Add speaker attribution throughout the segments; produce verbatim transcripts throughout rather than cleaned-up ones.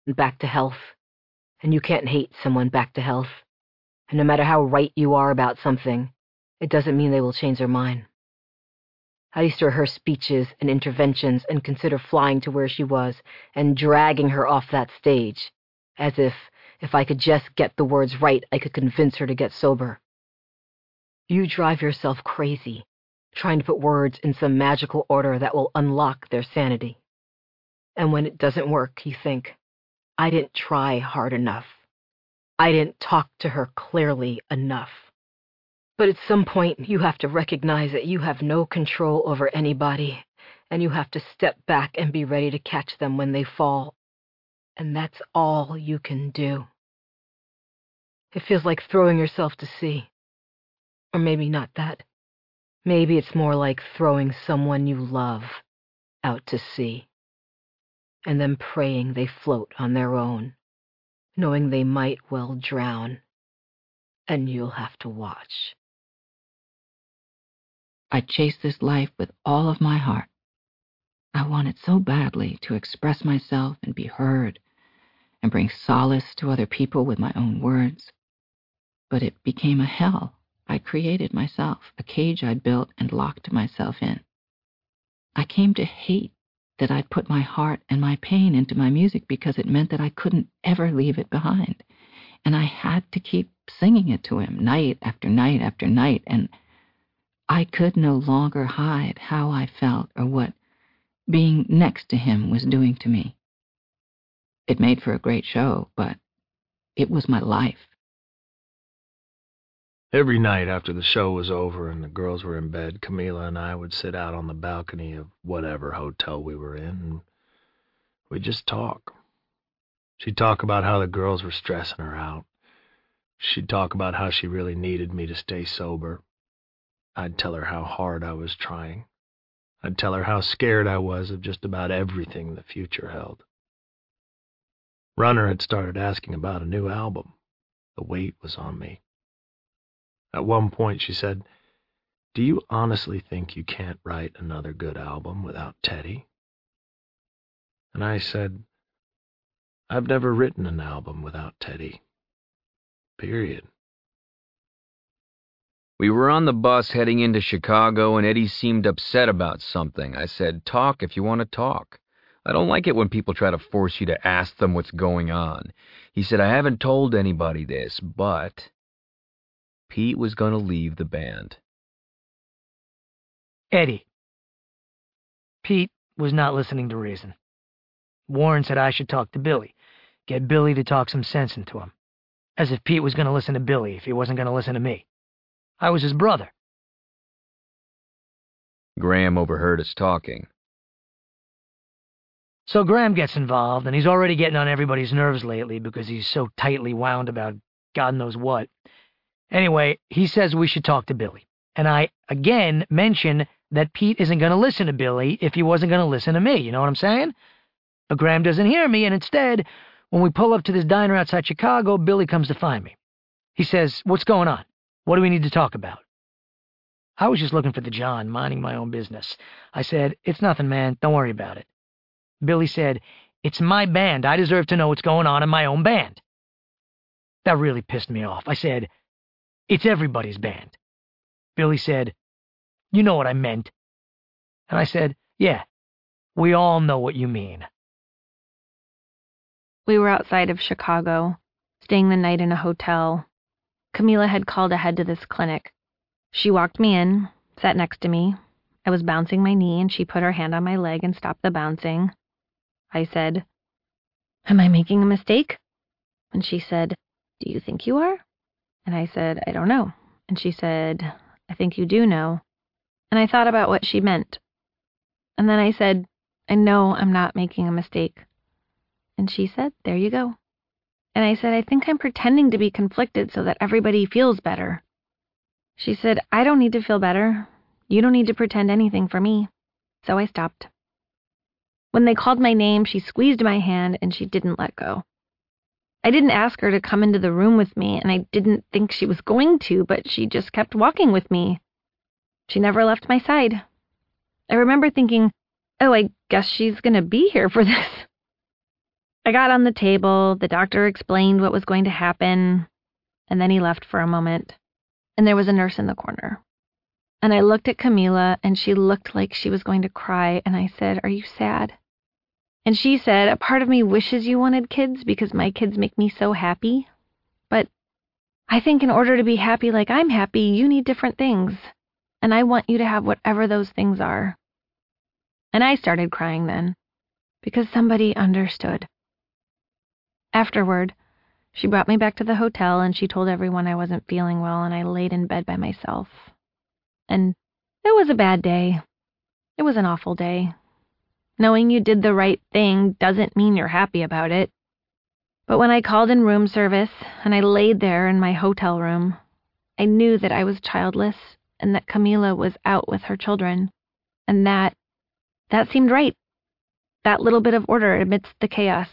Speaker 1: back to health, and you can't hate someone back to health. And no matter how right you are about something, it doesn't mean they will change their mind. I used to rehearse speeches and interventions and consider flying to where she was and dragging her off that stage, as if, if I could just get the words right, I could convince her to get sober. You drive yourself crazy, trying to put words in some magical order that will unlock their sanity. And when it doesn't work, you think, I didn't try hard enough. I didn't talk to her clearly enough. But at some point, you have to recognize that you have no control over anybody, and you have to step back and be ready to catch them when they fall. And that's all you can do. It feels like throwing yourself to sea. Or maybe not that. Maybe it's more like throwing someone you love out to sea, and then praying they float on their own, knowing they might well drown, and you'll have to watch.
Speaker 2: I chased this life with all of my heart. I wanted so badly to express myself and be heard and bring solace to other people with my own words. But it became a hell I created myself, a cage I'd built and locked myself in. I came to hate that I'd put my heart and my pain into my music because it meant that I couldn't ever leave it behind. And I had to keep singing it to him night after night after night, and I could no longer hide how I felt or what being next to him was doing to me. It made for a great show, but it was my life.
Speaker 3: Every night after the show was over and the girls were in bed, Camila and I would sit out on the balcony of whatever hotel we were in, and we'd just talk. She'd talk about how the girls were stressing her out. She'd talk about how she really needed me to stay sober. I'd tell her how hard I was trying. I'd tell her how scared I was of just about everything the future held. Runner had started asking about a new album. The weight was on me. At one point she said, "Do you honestly think you can't write another good album without Teddy?" And I said, "I've never written an album without Teddy. Period."
Speaker 4: We were on the bus heading into Chicago, and Eddie seemed upset about something. I said, "Talk if you want to talk. I don't like it when people try to force you to ask them what's going on." He said, "I haven't told anybody this, but Pete was going to leave the band."
Speaker 5: Eddie. Pete was not listening to reason. Warren said I should talk to Billy, get Billy to talk some sense into him. As if Pete was going to listen to Billy if he wasn't going to listen to me. I was his brother.
Speaker 4: Graham overheard us talking.
Speaker 5: So Graham gets involved, and he's already getting on everybody's nerves lately because he's so tightly wound about God knows what. Anyway, he says we should talk to Billy. And I, again, mention that Pete isn't going to listen to Billy if he wasn't going to listen to me, you know what I'm saying? But Graham doesn't hear me, and instead, when we pull up to this diner outside Chicago, Billy comes to find me. He says, "What's going on? What do we need to talk about?" I was just looking for the John, minding my own business. I said, "It's nothing, man. Don't worry about it." Billy said, "It's my band. I deserve to know what's going on in my own band." That really pissed me off. I said, "It's everybody's band." Billy said, "You know what I meant." And I said, "Yeah, we all know what you mean."
Speaker 6: We were outside of Chicago, staying the night in a hotel. Camila had called ahead to this clinic. She walked me in, sat next to me. I was bouncing my knee, and she put her hand on my leg and stopped the bouncing. I said, "Am I making a mistake?" And she said, "Do you think you are?" And I said, "I don't know." And she said, "I think you do know." And I thought about what she meant. And then I said, "I know I'm not making a mistake." And she said, "There you go." And I said, "I think I'm pretending to be conflicted so that everybody feels better." She said, "I don't need to feel better. You don't need to pretend anything for me." So I stopped. When they called my name, she squeezed my hand and she didn't let go. I didn't ask her to come into the room with me, and I didn't think she was going to, but she just kept walking with me. She never left my side. I remember thinking, oh, I guess she's going to be here for this. I got on the table, the doctor explained what was going to happen, and then he left for a moment, and there was a nurse in the corner. And I looked at Camila, and she looked like she was going to cry, and I said, "Are you sad?" And she said, "A part of me wishes you wanted kids because my kids make me so happy. But I think in order to be happy like I'm happy, you need different things. And I want you to have whatever those things are." And I started crying then, because somebody understood. Afterward, she brought me back to the hotel and she told everyone I wasn't feeling well and I laid in bed by myself. And it was a bad day. It was an awful day. Knowing you did the right thing doesn't mean you're happy about it. But when I called in room service and I laid there in my hotel room, I knew that I was childless and that Camila was out with her children. And that, that seemed right. That little bit of order amidst the chaos.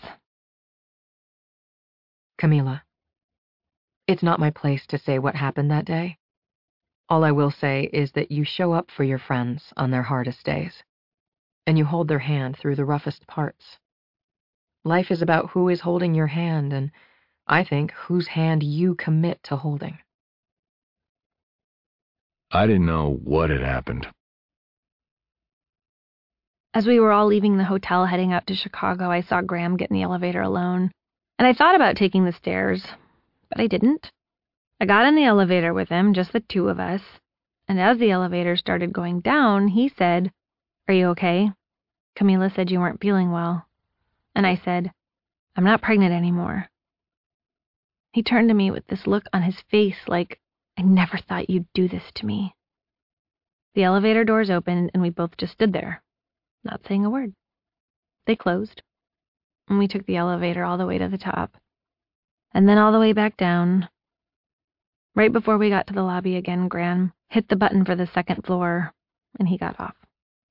Speaker 2: Camila, it's not my place to say what happened that day. All I will say is that you show up for your friends on their hardest days, and you hold their hand through the roughest parts. Life is about who is holding your hand, and I think whose hand you commit to holding.
Speaker 7: I didn't know what had happened.
Speaker 6: As we were all leaving the hotel heading out to Chicago, I saw Graham get in the elevator alone. And I thought about taking the stairs, but I didn't. I got in the elevator with him, just the two of us, and as the elevator started going down, he said, "Are you okay? Camila said you weren't feeling well." And I said, "I'm not pregnant anymore." He turned to me with this look on his face like, "I never thought you'd do this to me." The elevator doors opened and we both just stood there, not saying a word. They closed. And we took the elevator all the way to the top, and then all the way back down. Right before we got to the lobby again, Graham hit the button for the second floor, and he got off.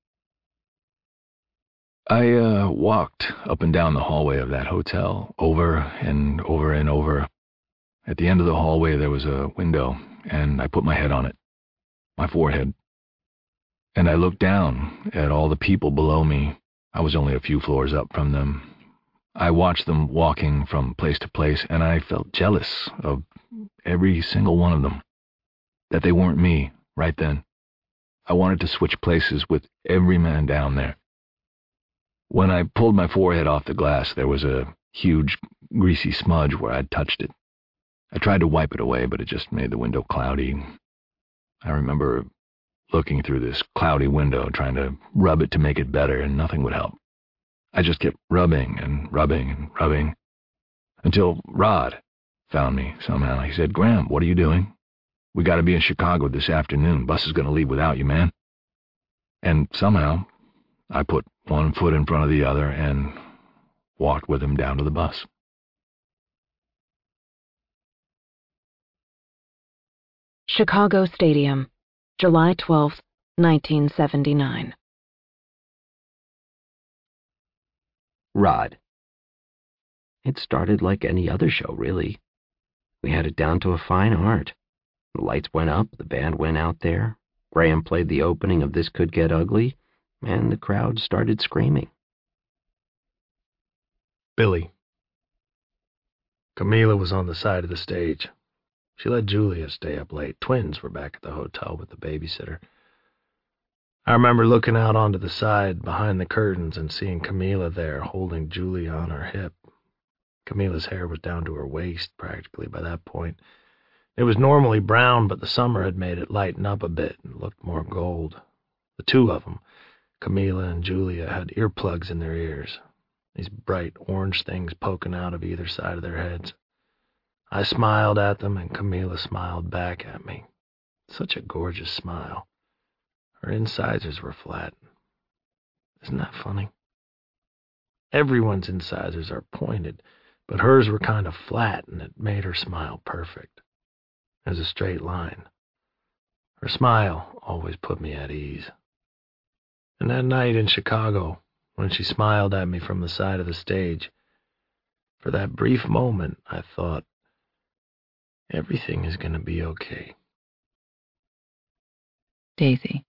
Speaker 7: I uh, walked up and down the hallway of that hotel, over and over and over. At the end of the hallway, there was a window, and I put my head on it, my forehead. And I looked down at all the people below me. I was only a few floors up from them. I watched them walking from place to place, and I felt jealous of every single one of them, that they weren't me right then. I wanted to switch places with every man down there. When I pulled my forehead off the glass, there was a huge, greasy smudge where I'd touched it. I tried to wipe it away, but it just made the window cloudy. I remember looking through this cloudy window, trying to rub it to make it better, and nothing would help. I just kept rubbing and rubbing and rubbing, until Rod found me somehow. He said, "Graham, what are you doing? We got to be in Chicago this afternoon. Bus is going to leave without you, man." And somehow, I put one foot in front of the other and walked with him down to the bus.
Speaker 8: Chicago Stadium, July twelfth, nineteen seventy-nine.
Speaker 9: Rod. It started like any other show, really. We had it down to a fine art. The lights went up, the band went out there, Graham played the opening of This Could Get Ugly, and the crowd started screaming.
Speaker 3: Billy. Camila was on the side of the stage. She let Julia stay up late. Twins were back at the hotel with the babysitter. I remember looking out onto the side behind the curtains and seeing Camila there holding Julia on her hip. Camila's hair was down to her waist practically by that point. It was normally brown, but the summer had made it lighten up a bit and looked more gold. The two of them, Camila and Julia, had earplugs in their ears, these bright orange things poking out of either side of their heads. I smiled at them, and Camila smiled back at me. Such a gorgeous smile. Her incisors were flat. Isn't that funny? Everyone's incisors are pointed, but hers were kind of flat, and it made her smile perfect. It was a straight line. Her smile always put me at ease. And that night in Chicago, when she smiled at me from the side of the stage, for that brief moment, I thought, everything is going to be okay.
Speaker 2: Daisy.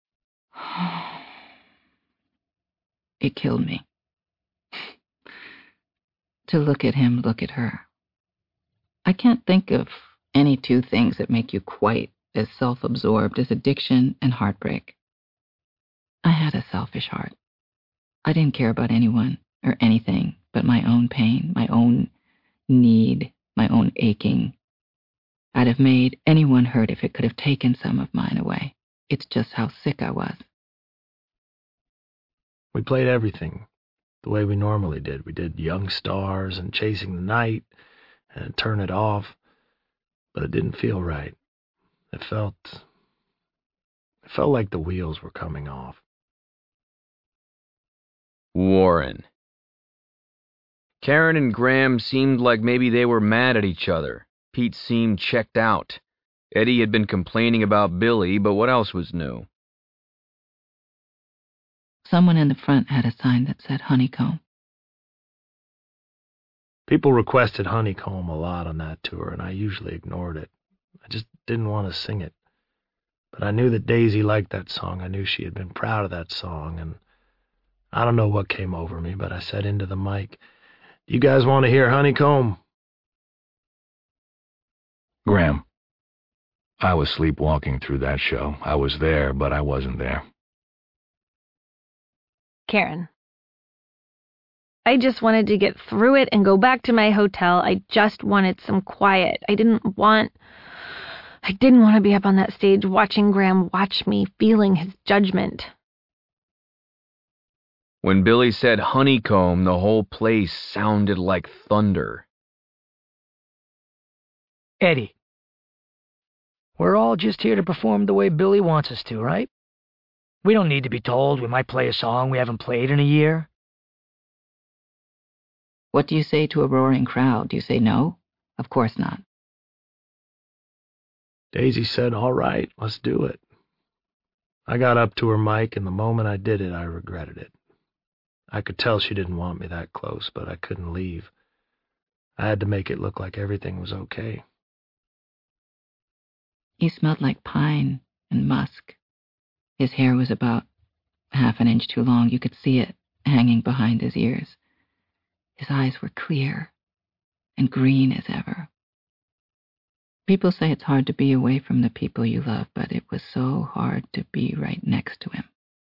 Speaker 2: It killed me. to look at him look at her. I can't think of any two things that make you quite as self-absorbed as addiction and heartbreak. I had a selfish heart. I didn't care about anyone or anything but my own pain, my own need, my own aching. I'd have made anyone hurt if it could have taken some of mine away. It's just how sick I was.
Speaker 3: We played everything the way we normally did. We did Young Stars and Chasing the Night and Turn It Off, but it didn't feel right. It felt, it felt like the wheels were coming off.
Speaker 4: Warren. Karen and Graham seemed like maybe they were mad at each other. Pete seemed checked out. Eddie had been complaining about Billy, but what else was new?
Speaker 2: Someone in the front had a sign that said Honeycomb.
Speaker 3: People requested Honeycomb a lot on that tour, and I usually ignored it. I just didn't want to sing it. But I knew that Daisy liked that song. I knew she had been proud of that song, and I don't know what came over me, but I said into the mic, "Do you guys want to hear Honeycomb?"
Speaker 7: Graham, I was sleepwalking through that show. I was there, but I wasn't there.
Speaker 6: Karen. I just wanted to get through it and go back to my hotel. I just wanted some quiet. I didn't want... I didn't want to be up on that stage watching Graham watch me, feeling his judgment.
Speaker 4: When Billy said Honeycomb, the whole place sounded like thunder.
Speaker 5: Eddie, we're all just here to perform the way Billy wants us to, right? We don't need to be told we might play a song we haven't played in a year.
Speaker 2: What do you say to a roaring crowd? Do you say no? Of course not.
Speaker 3: Daisy said, "All right, let's do it." I got up to her mic, and the moment I did it, I regretted it. I could tell she didn't want me that close, but I couldn't leave. I had to make it look like everything was okay.
Speaker 2: He smelled like pine and musk. His hair was about half an inch too long. You could see it hanging behind his ears. His eyes were clear and green as ever. People say it's hard to be away from the people you love, but it was so hard to be right next to him.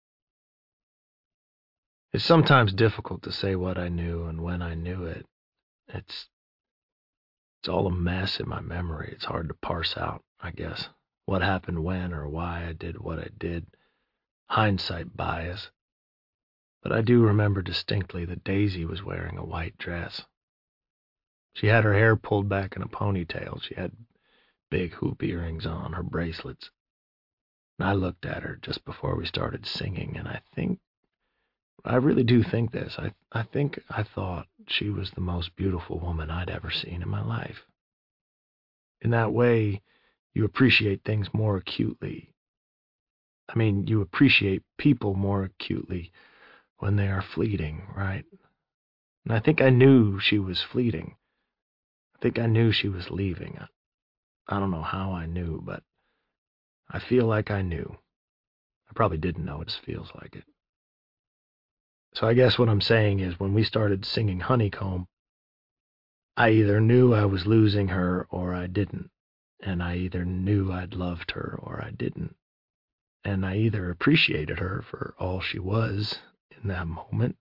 Speaker 3: It's sometimes difficult to say what I knew and when I knew it. It's, it's all a mess in my memory. It's hard to parse out, I guess, what happened when or why I did what I did. Hindsight bias. But I do remember distinctly that Daisy was wearing a white dress. She had her hair pulled back in a ponytail. She had big hoop earrings on, her bracelets. And I looked at her just before we started singing, and I think, I really do think this, I, I think I thought she was the most beautiful woman I'd ever seen in my life. In that way, you appreciate things more acutely. I mean, you appreciate people more acutely when they are fleeting, right? And I think I knew she was fleeting. I think I knew she was leaving. I, I don't know how I knew, but I feel like I knew. I probably didn't know, it just feels like it. So I guess what I'm saying is when we started singing Honeycomb, I either knew I was losing her or I didn't. And I either knew I'd loved her or I didn't. And I either appreciated her for all she was in that moment,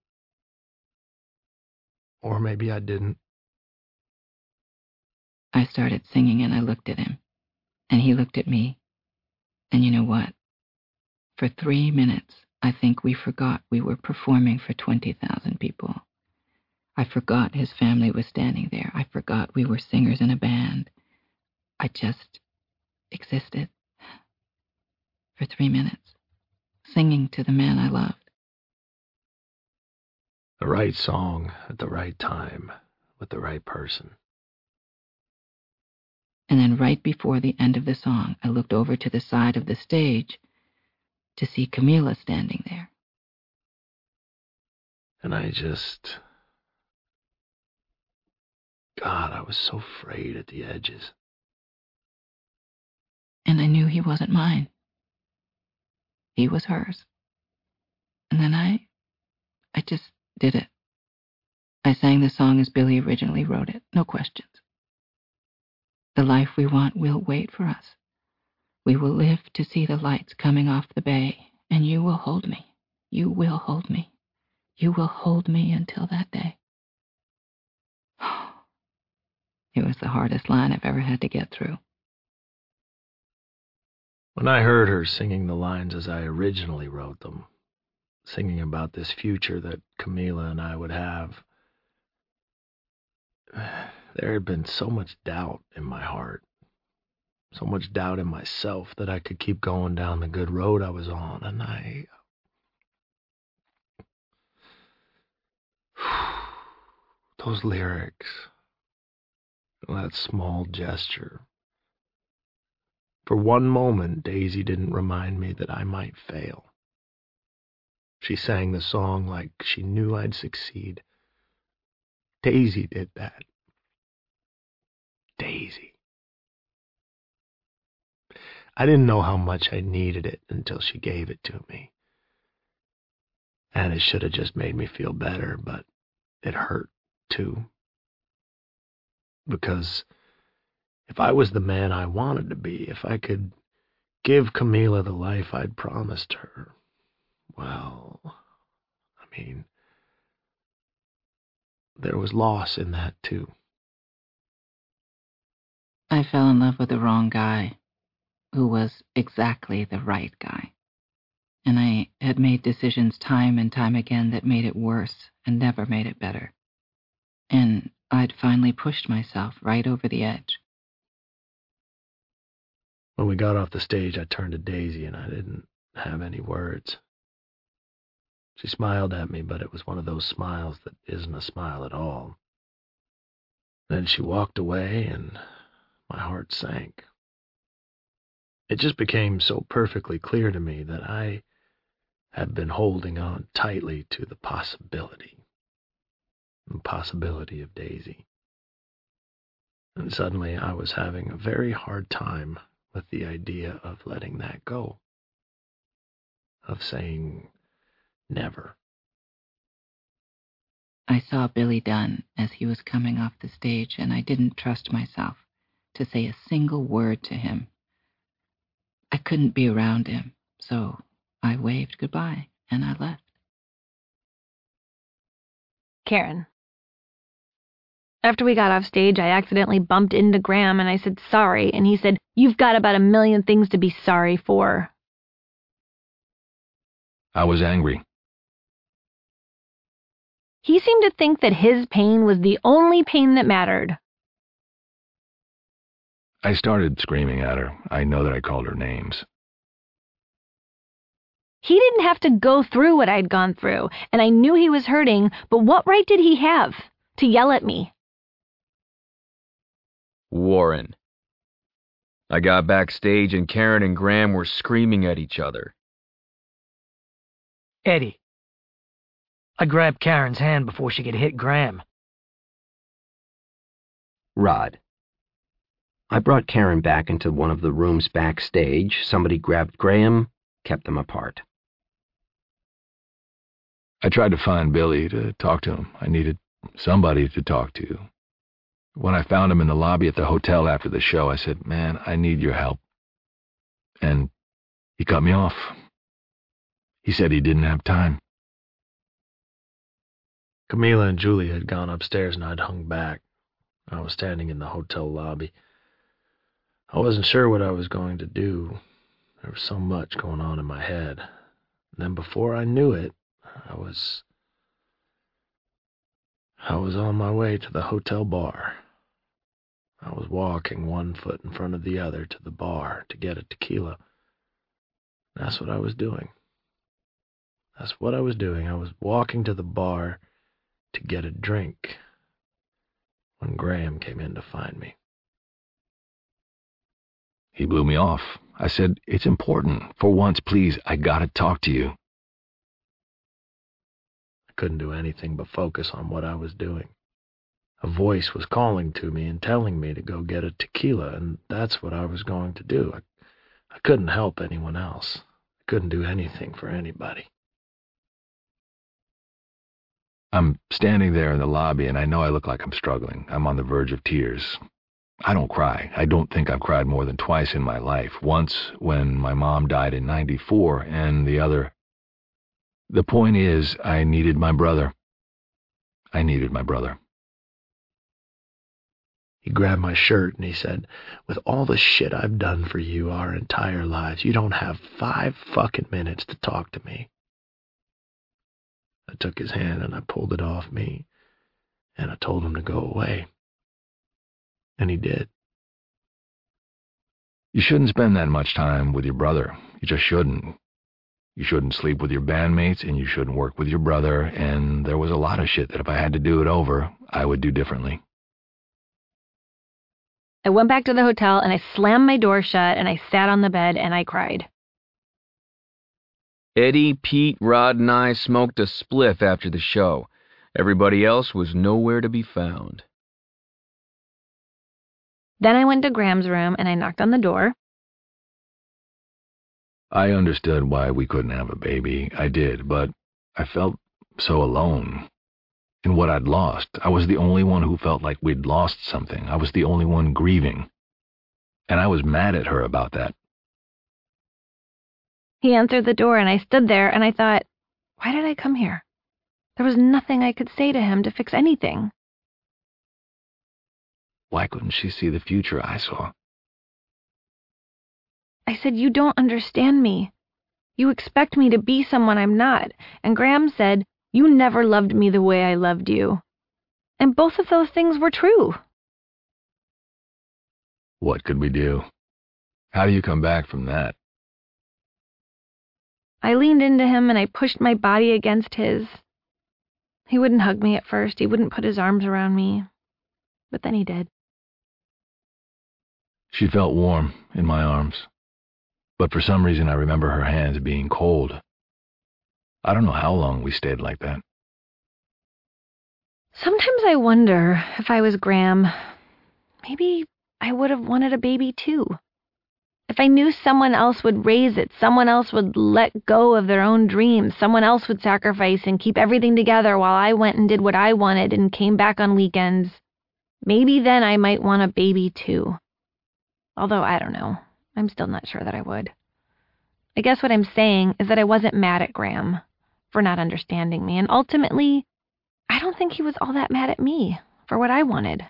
Speaker 3: or maybe I didn't.
Speaker 2: I started singing and I looked at him, and he looked at me. And you know what? For three minutes, I think we forgot we were performing for twenty thousand people. I forgot his family was standing there. I forgot we were singers in a band. I just existed for three minutes, singing to the man I loved.
Speaker 3: The right song at the right time with the right person.
Speaker 2: And then right before the end of the song, I looked over to the side of the stage to see Camila standing there.
Speaker 3: And I just... God, I was so frayed at the edges.
Speaker 2: And I knew he wasn't mine. He was hers. And then I... I just did it. I sang the song as Billy originally wrote it, no questions. The life we want will wait for us. We will live to see the lights coming off the bay, and you will hold me. You will hold me. You will hold me until that day. It was the hardest line I've ever had to get through.
Speaker 3: When I heard her singing the lines as I originally wrote them, singing about this future that Camila and I would have, there had been so much doubt in my heart, so much doubt in myself that I could keep going down the good road I was on, and I... Those lyrics, that small gesture. For one moment, Daisy didn't remind me that I might fail. She sang the song like she knew I'd succeed. Daisy did that. Daisy. I didn't know how much I needed it until she gave it to me. And it should have just made me feel better, but it hurt, too. Because if I was the man I wanted to be, if I could give Camila the life I'd promised her, well, I mean, there was loss in that, too.
Speaker 2: I fell in love with the wrong guy, who was exactly the right guy. And I had made decisions time and time again that made it worse and never made it better. And I'd finally pushed myself right over the edge.
Speaker 3: When we got off the stage, I turned to Daisy and I didn't have any words. She smiled at me, but it was one of those smiles that isn't a smile at all. Then she walked away and my heart sank. It just became so perfectly clear to me that I had been holding on tightly to the possibility, the possibility of Daisy. And suddenly I was having a very hard time with the idea of letting that go, of saying never.
Speaker 2: I saw Billy Dunn as he was coming off the stage, and I didn't trust myself to say a single word to him. I couldn't be around him, so I waved goodbye, and I left.
Speaker 6: Karen. After we got off stage, I accidentally bumped into Graham, and I said sorry, and he said, "You've got about a million things to be sorry for."
Speaker 7: I was angry.
Speaker 6: He seemed to think that his pain was the only pain that mattered.
Speaker 7: I started screaming at her. I know that I called her names.
Speaker 6: He didn't have to go through what I'd gone through, and I knew he was hurting, but what right did he have to yell at me?
Speaker 4: Warren. I got backstage and Karen and Graham were screaming at each other.
Speaker 5: Eddie. I grabbed Karen's hand before she could hit Graham.
Speaker 9: Rod. I brought Karen back into one of the rooms backstage. Somebody grabbed Graham, kept them apart.
Speaker 7: I tried to find Billy to talk to him. I needed somebody to talk to. When I found him in the lobby at the hotel after the show, I said, "Man, I need your help." And he cut me off. He said he didn't have time.
Speaker 3: Camila and Julie had gone upstairs and I'd hung back. I was standing in the hotel lobby. I wasn't sure what I was going to do. There was so much going on in my head. And then before I knew it, I was... I was on my way to the hotel bar. I was walking one foot in front of the other to the bar to get a tequila. That's what I was doing. That's what I was doing. I was walking to the bar to get a drink when Graham came in to find me.
Speaker 7: He blew me off. I said, "It's important. For once, please, I gotta talk to you."
Speaker 3: I couldn't do anything but focus on what I was doing. A voice was calling to me and telling me to go get a tequila, and that's what I was going to do. I, I couldn't help anyone else. I couldn't do anything for anybody.
Speaker 7: I'm standing there in the lobby, and I know I look like I'm struggling. I'm on the verge of tears. I don't cry. I don't think I've cried more than twice in my life. Once when my mom died in ninety-four, and the other... The point is, I needed my brother. I needed my brother.
Speaker 3: He grabbed my shirt and he said, "With all the shit I've done for you our entire lives, you don't have five fucking minutes to talk to me." I took his hand and I pulled it off me, and I told him to go away. And he did.
Speaker 7: You shouldn't spend that much time with your brother. You just shouldn't. You shouldn't sleep with your bandmates, and you shouldn't work with your brother, and there was a lot of shit that if I had to do it over, I would do differently.
Speaker 6: I went back to the hotel and I slammed my door shut and I sat on the bed and I cried.
Speaker 4: Eddie, Pete, Rod, and I smoked a spliff after the show. Everybody else was nowhere to be found.
Speaker 6: Then I went to Graham's room and I knocked on the door.
Speaker 7: I understood why we couldn't have a baby. I did, but I felt so alone in what I'd lost. I was the only one who felt like we'd lost something. I was the only one grieving. And I was mad at her about that.
Speaker 6: He answered the door and I stood there and I thought, why did I come here? There was nothing I could say to him to fix anything.
Speaker 7: Why couldn't she see the future I saw?
Speaker 6: I said, you don't understand me. You expect me to be someone I'm not. And Graham said, you never loved me the way I loved you. And both of those things were true.
Speaker 7: What could we do? How do you come back from that?
Speaker 6: I leaned into him and I pushed my body against his. He wouldn't hug me at first. He wouldn't put his arms around me. But then he did.
Speaker 7: She felt warm in my arms. But for some reason I remember her hands being cold. I don't know how long we stayed like that.
Speaker 6: Sometimes I wonder if I was Graham, maybe I would have wanted a baby too. If I knew someone else would raise it, someone else would let go of their own dreams, someone else would sacrifice and keep everything together while I went and did what I wanted and came back on weekends, maybe then I might want a baby too. Although I don't know. I'm still not sure that I would. I guess what I'm saying is that I wasn't mad at Graham for not understanding me, and ultimately, I don't think he was all that mad at me for what I wanted.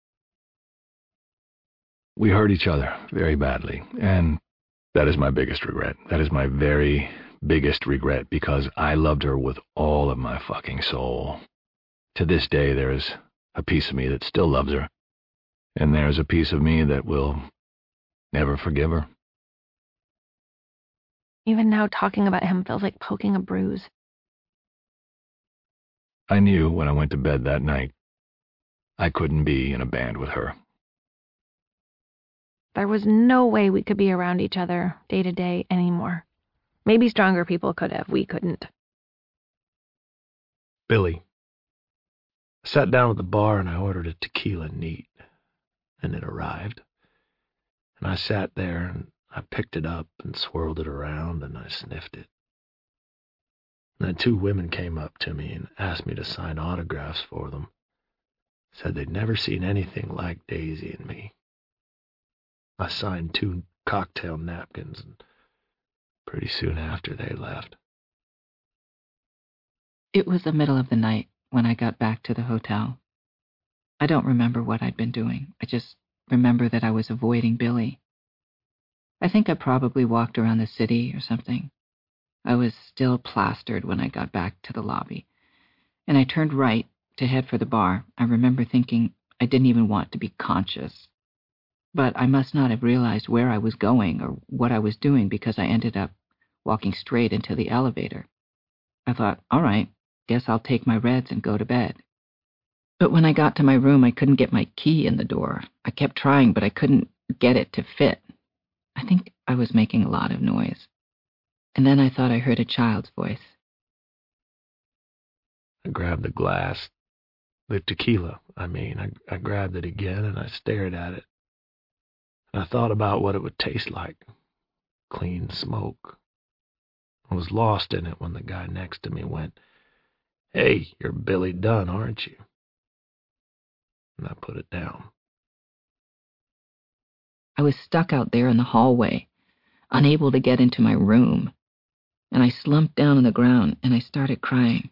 Speaker 7: We hurt each other very badly, and that is my biggest regret. That is my very biggest regret, because I loved her with all of my fucking soul. To this day, there is a piece of me that still loves her, and there's a piece of me that will never forgive her.
Speaker 6: Even now, talking about him feels like poking a bruise.
Speaker 7: I knew when I went to bed that night, I couldn't be in a band with her.
Speaker 6: There was no way we could be around each other day to day anymore. Maybe stronger people could have. We couldn't.
Speaker 3: Billy. I sat down at the bar and I ordered a tequila neat, and it arrived. And I sat there and I picked it up and swirled it around and I sniffed it. And then two women came up to me and asked me to sign autographs for them. Said they'd never seen anything like Daisy and me. I signed two cocktail napkins, and pretty soon after they left.
Speaker 2: It was the middle of the night when I got back to the hotel. I don't remember what I'd been doing. I just remember that I was avoiding Billy. I think I probably walked around the city or something. I was still plastered when I got back to the lobby, and I turned right to head for the bar. I remember thinking I didn't even want to be conscious. But I must not have realized where I was going or what I was doing, because I ended up walking straight into the elevator. I thought, all right, guess I'll take my Reds and go to bed. But when I got to my room, I couldn't get my key in the door. I kept trying, but I couldn't get it to fit. I think I was making a lot of noise. And then I thought I heard a child's voice.
Speaker 3: I grabbed the glass, the tequila, I mean. I, I grabbed it again and I stared at it. And I thought about what it would taste like. Clean smoke. I was lost in it when the guy next to me went, "Hey, you're Billy Dunn, aren't you?" And I put it down.
Speaker 2: I was stuck out there in the hallway, unable to get into my room, and I slumped down on the ground and I started crying.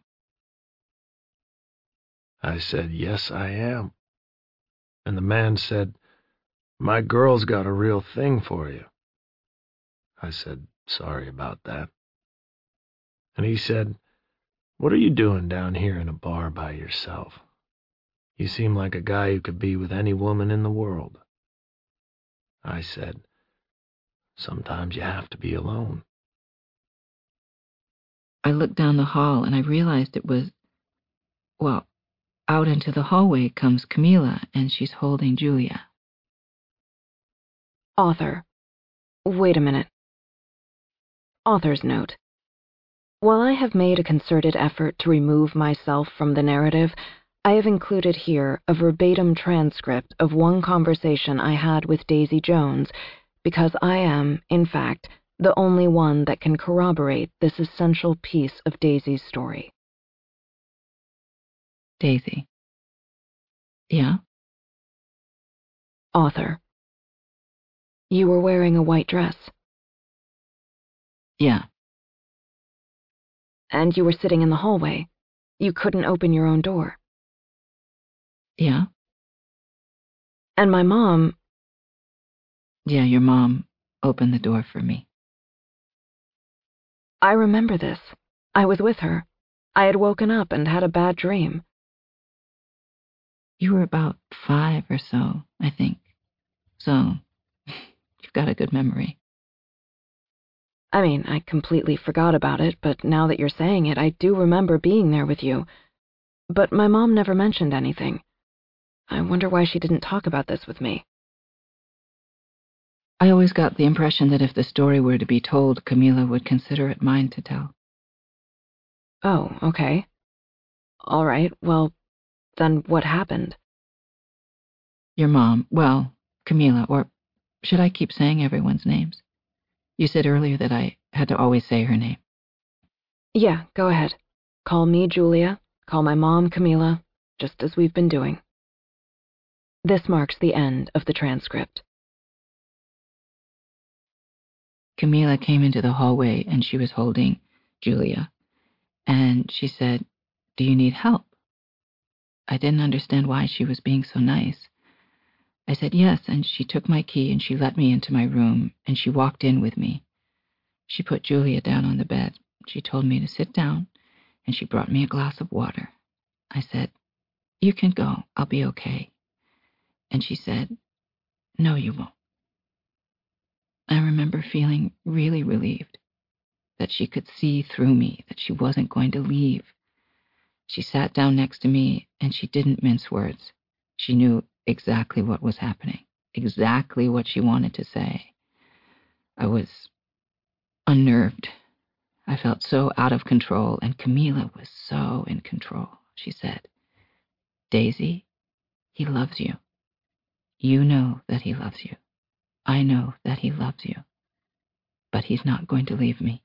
Speaker 3: I said, "Yes, I am." And the man said, "My girl's got a real thing for you." I said, "Sorry about that." And he said, "What are you doing down here in a bar by yourself? You seem like a guy who could be with any woman in the world." I said, "Sometimes you have to be alone."
Speaker 2: I looked down the hall and I realized it was, well, out into the hallway comes Camila and she's holding Julia.
Speaker 8: Author. Wait a minute. Author's note. While I have made a concerted effort to remove myself from the narrative, I have included here a verbatim transcript of one conversation I had with Daisy Jones, because I am, in fact, the only one that can corroborate this essential piece of Daisy's story.
Speaker 2: Daisy. Yeah?
Speaker 8: Author. You were wearing a white dress.
Speaker 2: Yeah.
Speaker 8: And you were sitting in the hallway. You couldn't open your own door.
Speaker 2: Yeah?
Speaker 8: And my mom...
Speaker 2: Yeah, your mom opened the door for me.
Speaker 8: I remember this. I was with her. I had woken up and had a bad dream.
Speaker 2: You were about five or so, I think. So, you've got a good memory.
Speaker 8: I mean, I completely forgot about it, but now that you're saying it, I do remember being there with you. But my mom never mentioned anything. I wonder why she didn't talk about this with me.
Speaker 2: I always got the impression that if the story were to be told, Camila would consider it mine to tell.
Speaker 8: Oh, okay. All right, well, then what happened?
Speaker 2: Your mom, well, Camila, or should I keep saying everyone's names? You said earlier that I had to always say her name.
Speaker 8: Yeah, go ahead. Call me Julia, call my mom Camila, just as we've been doing. This marks the end of the transcript.
Speaker 2: Camila came into the hallway and she was holding Julia, and she said, "Do you need help?" I didn't understand why she was being so nice. I said yes, and she took my key and she let me into my room, and she walked in with me. She put Julia down on the bed. She told me to sit down, and she brought me a glass of water. I said, "You can go, I'll be okay." And she said, "No, you won't." I remember feeling really relieved that she could see through me, that she wasn't going to leave. She sat down next to me, and she didn't mince words. She knew exactly what was happening, exactly what she wanted to say. I was unnerved. I felt so out of control, and Camila was so in control. She said, "Daisy, he loves you. You know that he loves you. I know that he loves you. But he's not going to leave me."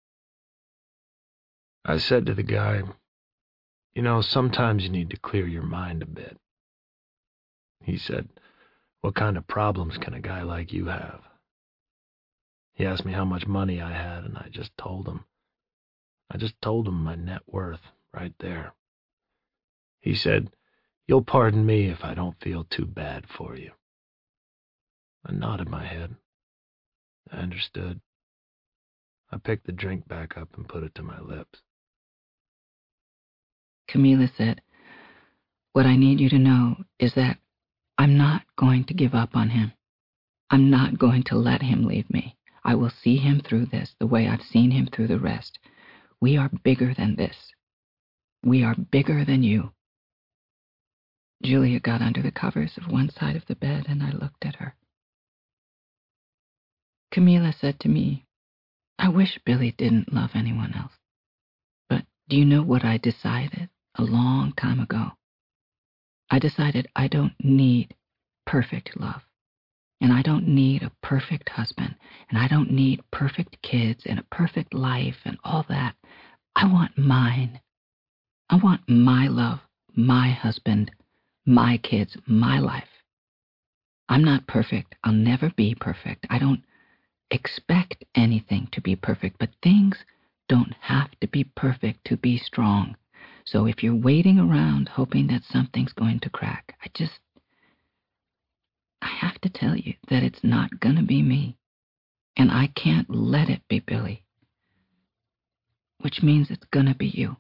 Speaker 3: I said to the guy, "You know, sometimes you need to clear your mind a bit." He said, "What kind of problems can a guy like you have?" He asked me how much money I had, and I just told him. I just told him my net worth right there. He said, "You'll pardon me if I don't feel too bad for you." I nodded my head. I understood. I picked the drink back up and put it to my lips.
Speaker 2: Camila said, "What I need you to know is that I'm not going to give up on him. I'm not going to let him leave me. I will see him through this the way I've seen him through the rest. We are bigger than this. We are bigger than you." Julia got under the covers of one side of the bed, and I looked at her. Camila said to me, "I wish Billy didn't love anyone else. But do you know what I decided a long time ago? I decided I don't need perfect love. And I don't need a perfect husband. And I don't need perfect kids and a perfect life and all that. I want mine. I want my love, my husband, my kids, my life. I'm not perfect. I'll never be perfect. I don't expect anything to be perfect, but things don't have to be perfect to be strong. So if you're waiting around hoping that something's going to crack, I just, I have to tell you that it's not gonna be me. And I can't let it be Billy. Which means it's gonna be you.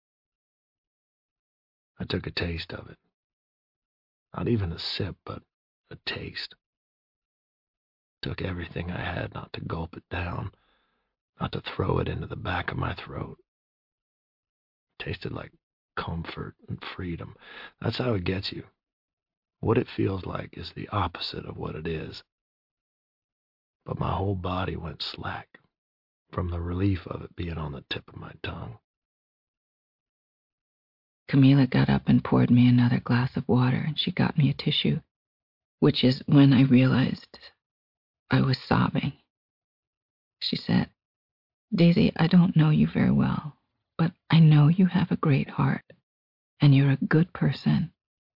Speaker 3: I took a taste of it. Not even a sip, but a taste. Took everything I had not to gulp it down, not to throw it into the back of my throat. Tasted like comfort and freedom. That's how it gets you. What it feels like is the opposite of what it is. But my whole body went slack from the relief of it being on the tip of my tongue.
Speaker 2: Camila got up and poured me another glass of water, and she got me a tissue, which is when I realized I was sobbing. She said, Daisy, I don't know you very well, but I know you have a great heart, and you're a good person.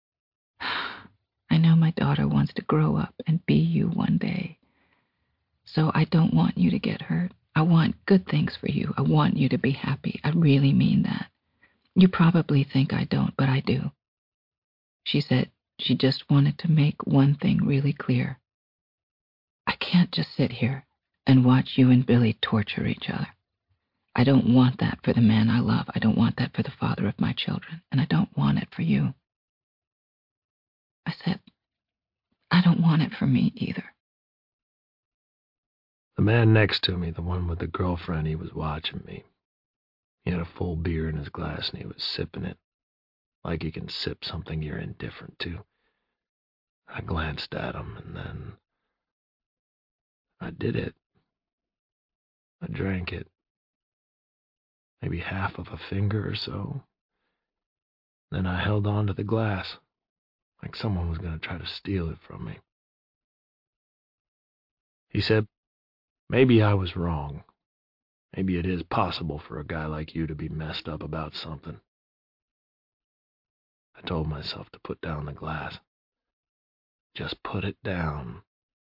Speaker 2: I know my daughter wants to grow up and be you one day, so I don't want you to get hurt. I want good things for you. I want you to be happy. I really mean that. You probably think I don't, but I do. She said she just wanted to make one thing really clear. I can't just sit here and watch you and Billy torture each other. I don't want that for the man I love. I don't want that for the father of my children, and I don't want it for you. I said, I don't want it for me either.
Speaker 3: The man next to me, the one with the girlfriend, he was watching me. He had a full beer in his glass, and he was sipping it, like you can sip something you're indifferent to. I glanced at him, and then I did it. I drank it. Maybe half of a finger or so. Then I held on to the glass, like someone was going to try to steal it from me. He said, maybe I was wrong. Maybe it is possible for a guy like you to be messed up about something. I told myself to put down the glass. Just put it down.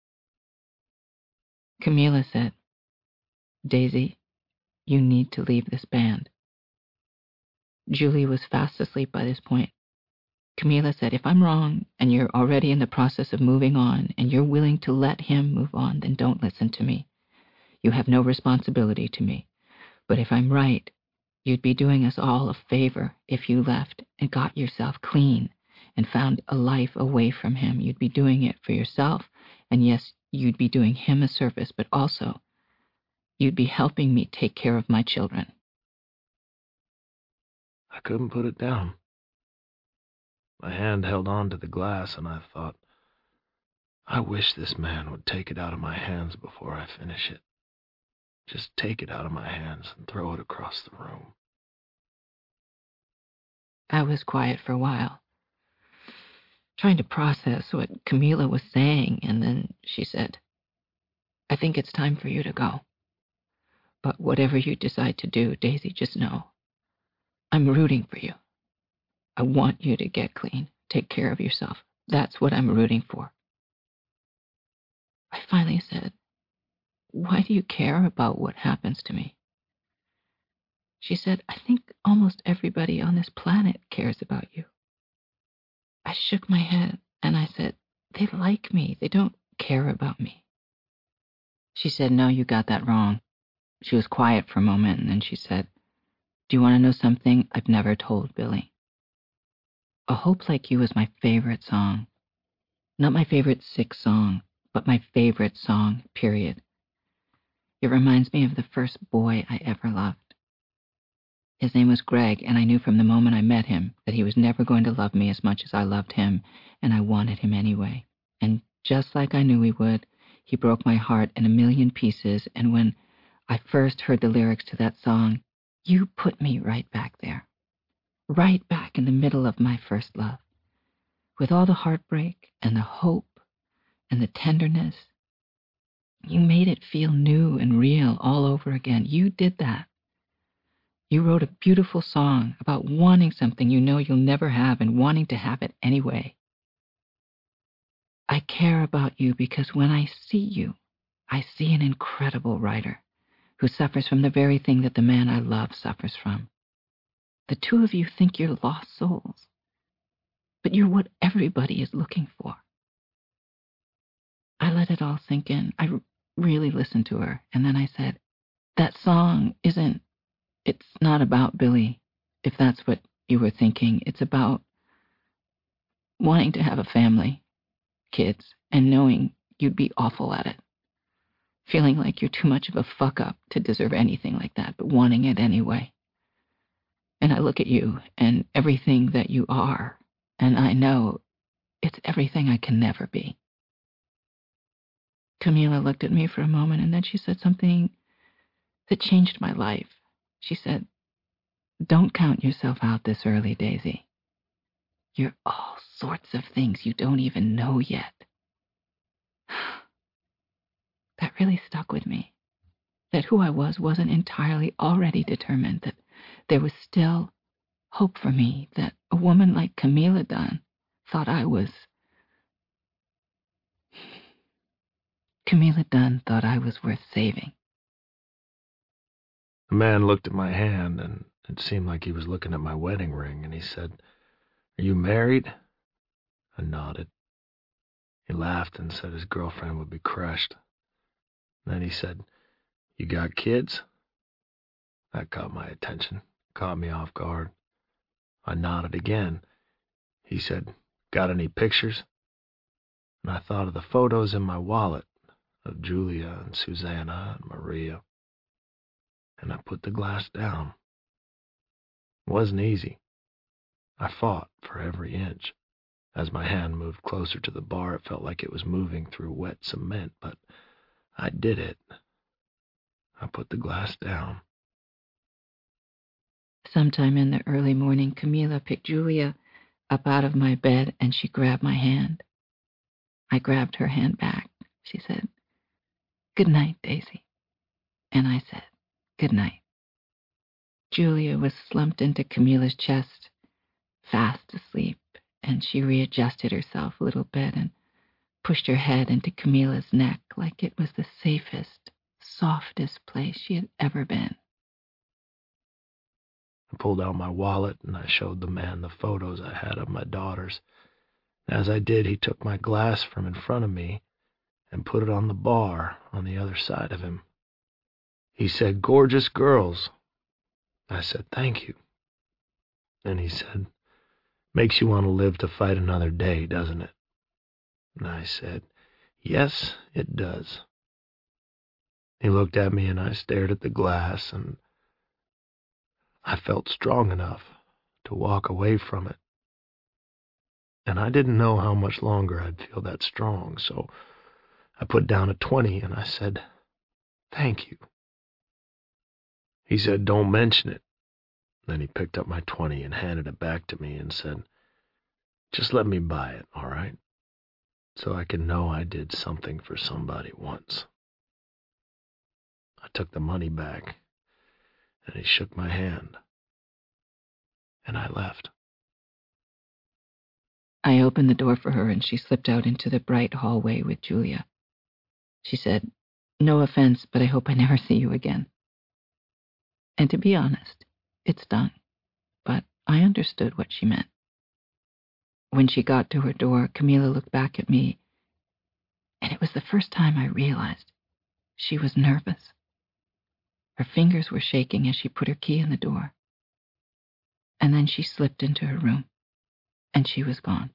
Speaker 2: Camila said, Daisy, you need to leave this band. Julie was fast asleep by this point. Camila said, if I'm wrong and you're already in the process of moving on and you're willing to let him move on, then don't listen to me. You have no responsibility to me. But if I'm right, you'd be doing us all a favor if you left and got yourself clean and found a life away from him. You'd be doing it for yourself, and yes, you'd be doing him a service, but also you'd be helping me take care of my children.
Speaker 3: I couldn't put it down. My hand held on to the glass, and I thought, I wish this man would take it out of my hands before I finish it. Just take it out of my hands and throw it across the room.
Speaker 2: I was quiet for a while, trying to process what Camila was saying, and then she said, I think it's time for you to go. But whatever you decide to do, Daisy, just know, I'm rooting for you. I want you to get clean, take care of yourself. That's what I'm rooting for. I finally said, why do you care about what happens to me? She said, I think almost everybody on this planet cares about you. I shook my head and I said, they like me. They don't care about me. She said, no, you got that wrong. She was quiet for a moment and then she said, do you want to know something I've never told Billy? A Hope Like You is my favorite song. Not my favorite sick song, but my favorite song, period. It reminds me of the first boy I ever loved. His name was Greg, and I knew from the moment I met him that he was never going to love me as much as I loved him, and I wanted him anyway. And just like I knew he would, he broke my heart in a million pieces, and when I first heard the lyrics to that song, you put me right back there. Right back in the middle of my first love. With all the heartbreak and the hope and the tenderness. You made it feel new and real all over again. You did that. You wrote a beautiful song about wanting something you know you'll never have and wanting to have it anyway. I care about you because when I see you, I see an incredible writer who suffers from the very thing that the man I love suffers from. The two of you think you're lost souls, but you're what everybody is looking for. I let it all sink in. I really listened to her, and then I said, that song isn't, it's not about Billy, if that's what you were thinking. It's about wanting to have a family, kids, and knowing you'd be awful at it. Feeling like you're too much of a fuck-up to deserve anything like that, but wanting it anyway. And I look at you and everything that you are, and I know it's everything I can never be. Camila looked at me for a moment, and then she said something that changed my life. She said, don't count yourself out this early, Daisy. You're all sorts of things you don't even know yet. That really stuck with me. That who I was wasn't entirely already determined, that there was still hope for me, that a woman like Camila Dunn thought I was... Camila Dunn thought I was worth saving.
Speaker 3: The man looked at my hand, and it seemed like he was looking at my wedding ring, and he said, are you married? I nodded. He laughed and said his girlfriend would be crushed. Then he said, you got kids? That caught my attention, caught me off guard. I nodded again. He said, got any pictures? And I thought of the photos in my wallet of Julia and Susanna and Maria. And I put the glass down. It wasn't easy. I fought for every inch. As my hand moved closer to the bar, it felt like it was moving through wet cement, but I did it. I put the glass down.
Speaker 2: Sometime in the early morning, Camila picked Julia up out of my bed, and she grabbed my hand. I grabbed her hand back. She said, good night, Daisy. And I said, good night. Julia was slumped into Camila's chest, fast asleep, and she readjusted herself a little bit and pushed her head into Camila's neck like it was the safest, softest place she had ever been.
Speaker 3: I pulled out my wallet and I showed the man the photos I had of my daughters. As I did, he took my glass from in front of me and put it on the bar on the other side of him. He said, gorgeous girls. I said, thank you. And he said, makes you want to live to fight another day, doesn't it? And I said, yes, it does. He looked at me and I stared at the glass, and I felt strong enough to walk away from it. And I didn't know how much longer I'd feel that strong, so I put down a twenty and I said, thank you. He said, don't mention it. Then he picked up my twenty and handed it back to me and said, just let me buy it, all right? So I can know I did something for somebody once. I took the money back, and he shook my hand, and I left.
Speaker 2: I opened the door for her, and she slipped out into the bright hallway with Julia. She said, no offense, but I hope I never see you again. And to be honest, it stung, but I understood what she meant. When she got to her door, Camila looked back at me, and it was the first time I realized she was nervous. Her fingers were shaking as she put her key in the door. And then she slipped into her room, and she was gone.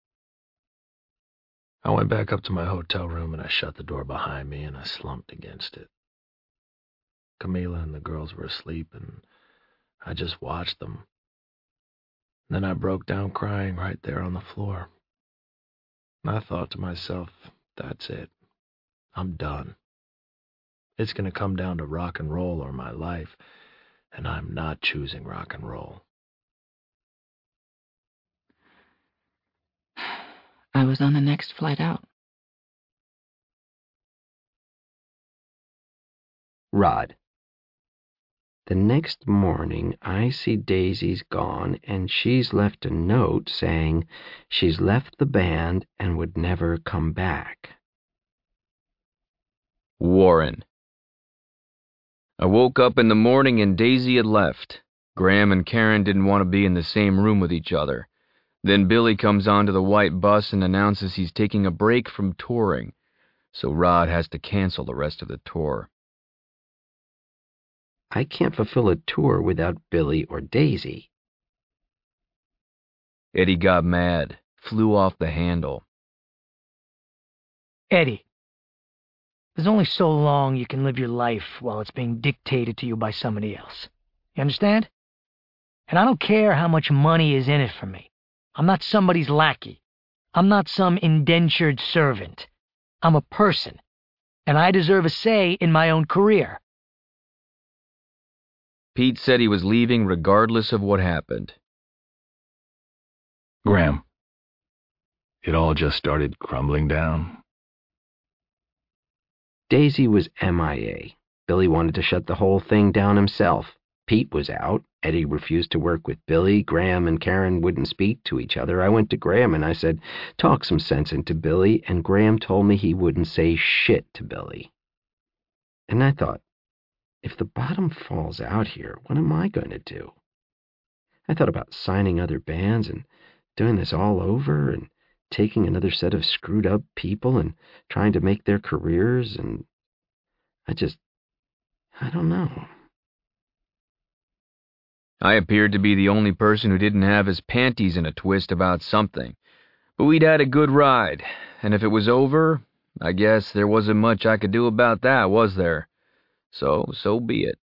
Speaker 3: I went back up to my hotel room and I shut the door behind me and I slumped against it. Camila and the girls were asleep and I just watched them. Then I broke down crying right there on the floor. And I thought to myself, that's it. I'm done. It's going to come down to rock and roll or my life, and I'm not choosing rock and roll.
Speaker 2: I was on the next flight out.
Speaker 9: Rod. The next morning, I see Daisy's gone, and she's left a note saying she's left the band and would never come back.
Speaker 4: Warren. I woke up in the morning and Daisy had left. Graham and Karen didn't want to be in the same room with each other. Then Billy comes onto the white bus and announces he's taking a break from touring, so Rod has to cancel the rest of the tour.
Speaker 9: I can't fulfill a tour without Billy or Daisy.
Speaker 4: Eddie got mad, flew off the handle.
Speaker 5: Eddie, there's only so long you can live your life while it's being dictated to you by somebody else. You understand? And I don't care how much money is in it for me. I'm not somebody's lackey. I'm not some indentured servant. I'm a person, and I deserve a say in my own career.
Speaker 4: Pete said he was leaving regardless of what happened.
Speaker 7: Graham, it all just started crumbling down.
Speaker 9: Daisy was M I A. Billy wanted to shut the whole thing down himself. Pete was out. Eddie refused to work with Billy. Graham and Karen wouldn't speak to each other. I went to Graham and I said, talk some sense into Billy, and Graham told me he wouldn't say shit to Billy. And I thought, if the bottom falls out here, what am I going to do? I thought about signing other bands and doing this all over and taking another set of screwed up people and trying to make their careers, and I just, I don't know.
Speaker 4: I appeared to be the only person who didn't have his panties in a twist about something. But we'd had a good ride, and if it was over, I guess there wasn't much I could do about that, was there? So, so be it.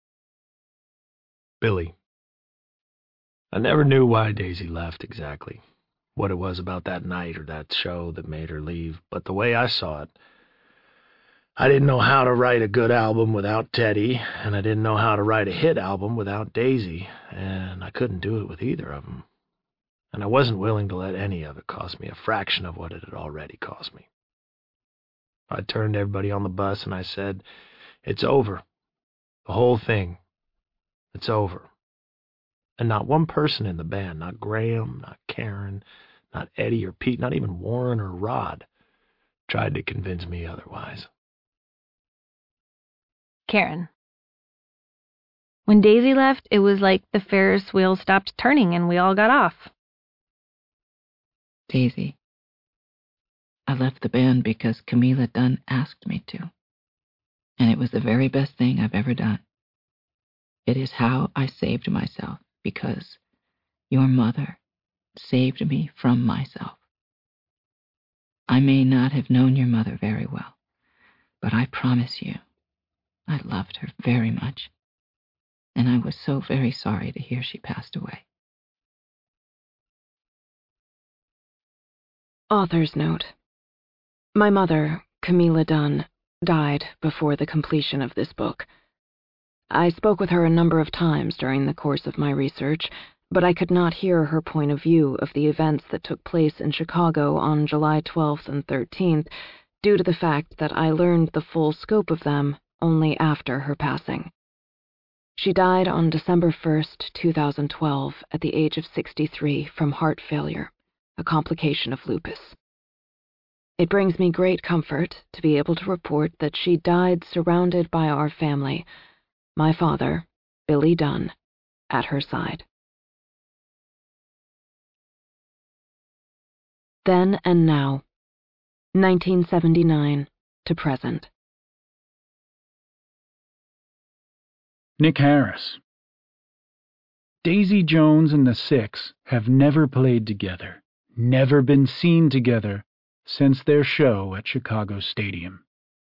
Speaker 3: Billy. I never knew why Daisy left exactly, what it was about that night or that show that made her leave, but the way I saw it, I didn't know how to write a good album without Teddy, and I didn't know how to write a hit album without Daisy, and I couldn't do it with either of them. And I wasn't willing to let any of it cost me a fraction of what it had already cost me. I turned to everybody on the bus and I said, it's over. The whole thing. It's over. And not one person in the band, not Graham, not Karen, not Eddie or Pete, not even Warren or Rod, tried to convince me otherwise.
Speaker 6: Karen. When Daisy left, it was like the Ferris wheel stopped turning and we all got off.
Speaker 2: Daisy. I left the band because Camila Dunn asked me to. And it was the very best thing I've ever done. It is how I saved myself, because your mother saved me from myself. I may not have known your mother very well, but I promise you, I loved her very much, and I was so very sorry to hear she passed away.
Speaker 8: Author's note. My mother, Camila Dunn, died before the completion of this book. I spoke with her a number of times during the course of my research, but I could not hear her point of view of the events that took place in Chicago on July twelfth and thirteenth, due to the fact that I learned the full scope of them only after her passing. She died on December first, two thousand twelve, at the age of sixty-three from heart failure, a complication of lupus. It brings me great comfort to be able to report that she died surrounded by our family, my father, Billy Dunn, at her side. Then and Now, nineteen seventy-nine to present.
Speaker 10: Nick Harris. Daisy Jones and the Six have never played together, never been seen together since their show at Chicago Stadium.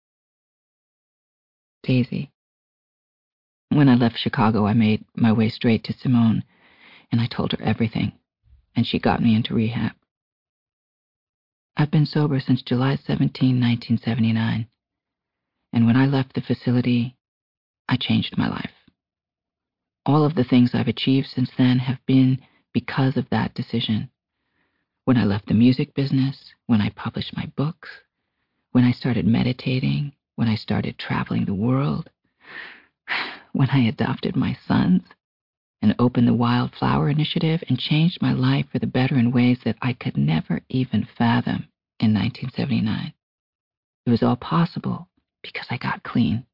Speaker 2: Daisy. When I left Chicago, I made my way straight to Simone, and I told her everything, and she got me into rehab. I've been sober since July seventeenth, nineteen seventy-nine, and when I left the facility, I changed my life. All of the things I've achieved since then have been because of that decision. When I left the music business, when I published my books, when I started meditating, when I started traveling the world, when I adopted my sons and opened the Wildflower Initiative and changed my life for the better in ways that I could never even fathom in nineteen seventy-nine. It was all possible because I got clean.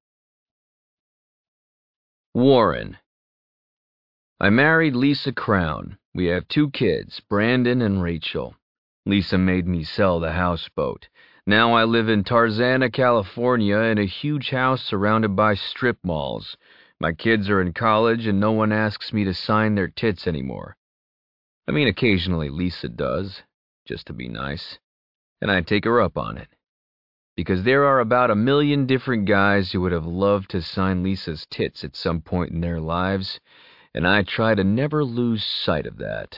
Speaker 4: Warren. I married Lisa Crown. We have two kids, Brandon and Rachel. Lisa made me sell the houseboat. Now I live in Tarzana, California, in a huge house surrounded by strip malls. My kids are in college and no one asks me to sign their tits anymore. I mean, occasionally Lisa does, just to be nice. And I take her up on it. Because there are about a million different guys who would have loved to sign Lisa's tits at some point in their lives, and I try to never lose sight of that.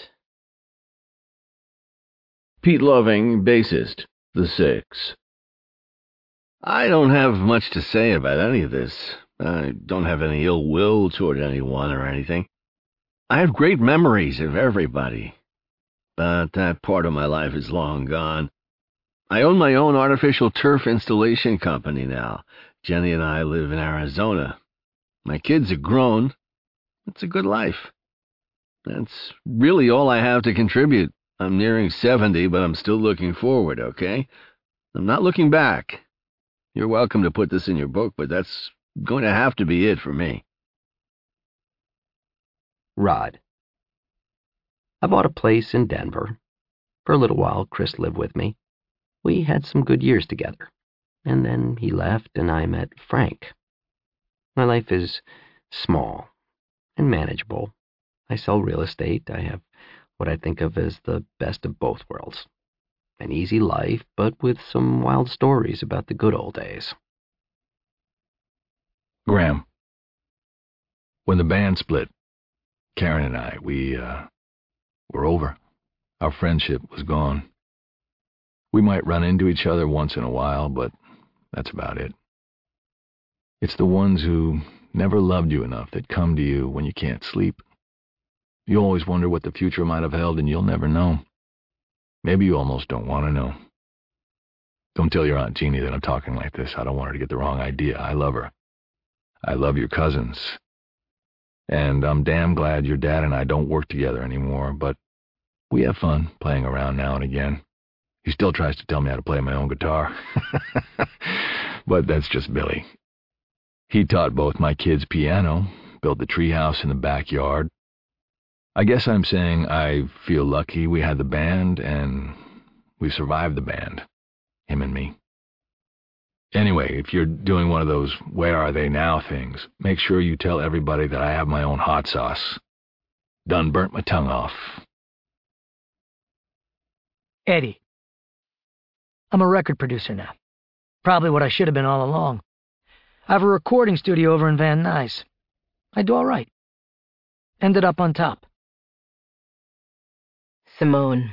Speaker 11: Pete Loving, bassist, The Six. I don't have much to say about any of this. I don't have any ill will toward anyone or anything. I have great memories of everybody, but that part of my life is long gone. I own my own artificial turf installation company now. Jenny and I live in Arizona. My kids are grown. It's a good life. That's really all I have to contribute. I'm nearing seventy, but I'm still looking forward, okay? I'm not looking back. You're welcome to put this in your book, but that's going to have to be it for me.
Speaker 9: Rod. I bought a place in Denver. For a little while, Chris lived with me. We had some good years together. And then he left and I met Frank. My life is small and manageable. I sell real estate. I have what I think of as the best of both worlds. An easy life, but with some wild stories about the good old days.
Speaker 7: Graham. When the band split, Karen and I, we, uh, were over. Our friendship was gone. We might run into each other once in a while, but that's about it. It's the ones who never loved you enough that come to you when you can't sleep. You always wonder what the future might have held, and you'll never know. Maybe you almost don't want to know. Don't tell your Aunt Jeannie that I'm talking like this. I don't want her to get the wrong idea. I love her. I love your cousins. And I'm damn glad your dad and I don't work together anymore, but we have fun playing around now and again. He still tries to tell me how to play my own guitar. But that's just Billy. He taught both my kids piano, built the treehouse in the backyard. I guess I'm saying I feel lucky we had the band, and we survived the band, him and me. Anyway, if you're doing one of those where are they now things, make sure you tell everybody that I have my own hot sauce. Done burnt my tongue off.
Speaker 5: Eddie. I'm a record producer now. Probably what I should have been all along. I have a recording studio over in Van Nuys. I do all right. Ended up on top.
Speaker 1: Simone.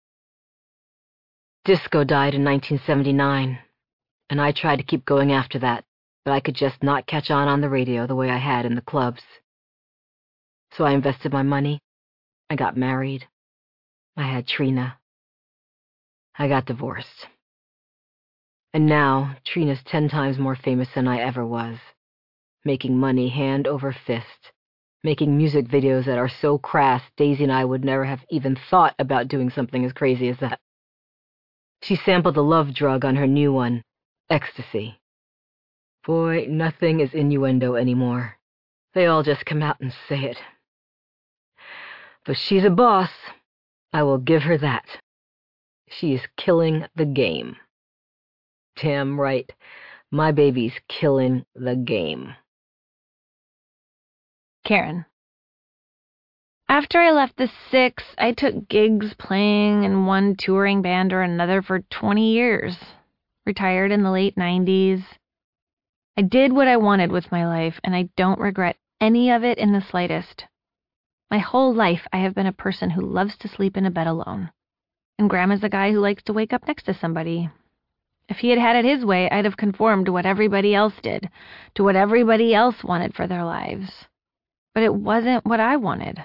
Speaker 1: Disco died in nineteen seventy-nine, and I tried to keep going after that, but I could just not catch on on the radio the way I had in the clubs. So I invested my money. I got married. I had Trina. I got divorced. And now, Trina's ten times more famous than I ever was, making money hand over fist, making music videos that are so crass Daisy and I would never have even thought about doing something as crazy as that. She sampled the love drug on her new one, ecstasy. Boy, nothing is innuendo anymore. They all just come out and say it. But she's a boss. I will give her that. She is killing the game. Damn right. My baby's killing the game.
Speaker 6: Karen. After I left the Six, I took gigs playing in one touring band or another for twenty years. Retired in the late nineties. I did what I wanted with my life, and I don't regret any of it in the slightest. My whole life, I have been a person who loves to sleep in a bed alone. And Graham is a guy who likes to wake up next to somebody. If he had had it his way, I'd have conformed to what everybody else did, to what everybody else wanted for their lives. But it wasn't what I wanted.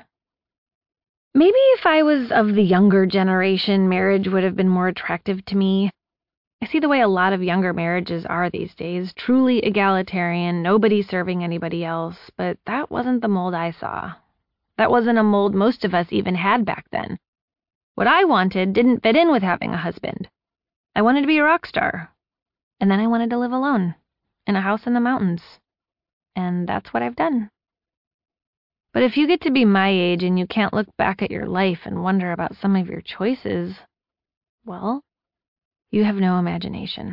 Speaker 6: Maybe if I was of the younger generation, marriage would have been more attractive to me. I see the way a lot of younger marriages are these days, truly egalitarian, nobody serving anybody else, but that wasn't the mold I saw. That wasn't a mold most of us even had back then. What I wanted didn't fit in with having a husband. I wanted to be a rock star. And then I wanted to live alone, in a house in the mountains. And that's what I've done. But if you get to be my age and you can't look back at your life and wonder about some of your choices, well, you have no imagination.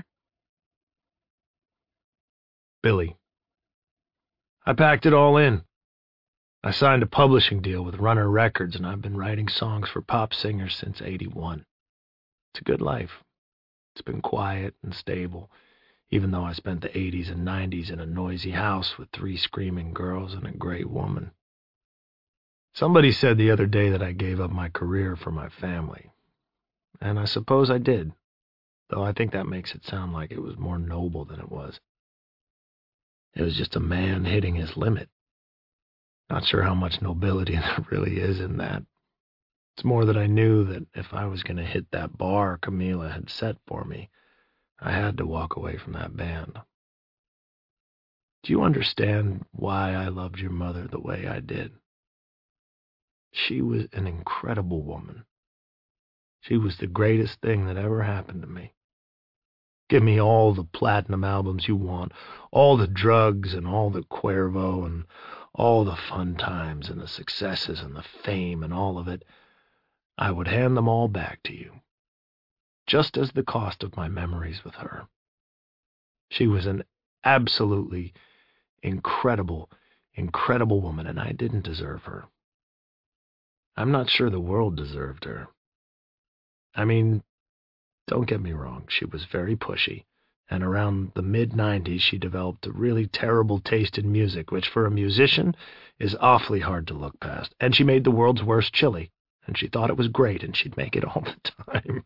Speaker 3: Billy. I packed it all in. I signed a publishing deal with Runner Records, and I've been writing songs for pop singers since eighty-one. It's a good life. It's been quiet and stable, even though I spent the eighties and nineties in a noisy house with three screaming girls and a great woman. Somebody said the other day that I gave up my career for my family, and I suppose I did, though I think that makes it sound like it was more noble than it was. It was just a man hitting his limit. Not sure how much nobility there really is in that. It's more that I knew that if I was going to hit that bar Camila had set for me, I had to walk away from that band. Do you understand why I loved your mother the way I did? She was an incredible woman. She was the greatest thing that ever happened to me. Give me all the platinum albums you want, all the drugs and all the Cuervo and all the fun times and the successes and the fame and all of it. I would hand them all back to you, just as the cost of my memories with her. She was an absolutely incredible, incredible woman, and I didn't deserve her. I'm not sure the world deserved her. I mean, don't get me wrong, she was very pushy, and around the mid-nineties she developed a really terrible taste in music, which for a musician is awfully hard to look past, and she made the world's worst chili, and she thought it was great, and she'd make it all the time.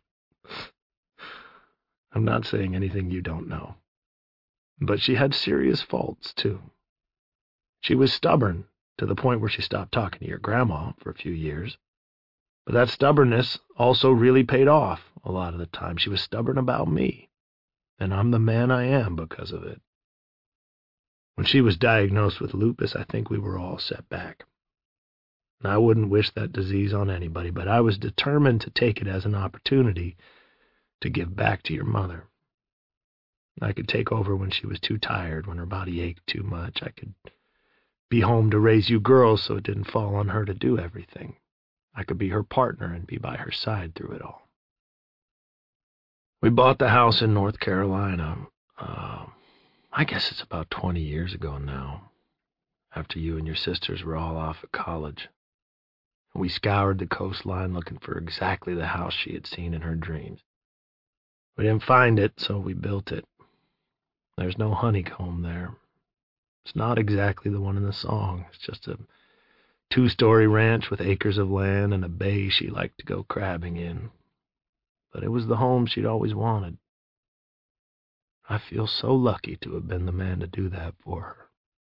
Speaker 3: I'm not saying anything you don't know, but she had serious faults, too. She was stubborn, to the point where she stopped talking to your grandma for a few years. But that stubbornness also really paid off a lot of the time. She was stubborn about me, and I'm the man I am because of it. When she was diagnosed with lupus, I think we were all set back. And I wouldn't wish that disease on anybody, but I was determined to take it as an opportunity to give back to your mother. I could take over when she was too tired, when her body ached too much. I could be home to raise you girls so it didn't fall on her to do everything. I could be her partner and be by her side through it all. We bought the house in North Carolina. Uh, I guess it's about twenty years ago now, after you and your sisters were all off at college. We scoured the coastline looking for exactly the house she had seen in her dreams. We didn't find it, so we built it. There's no honeycomb there. It's not exactly the one in the song. It's just a two-story ranch with acres of land and a bay she liked to go crabbing in. But it was the home she'd always wanted. I feel so lucky to have been the man to do that for her.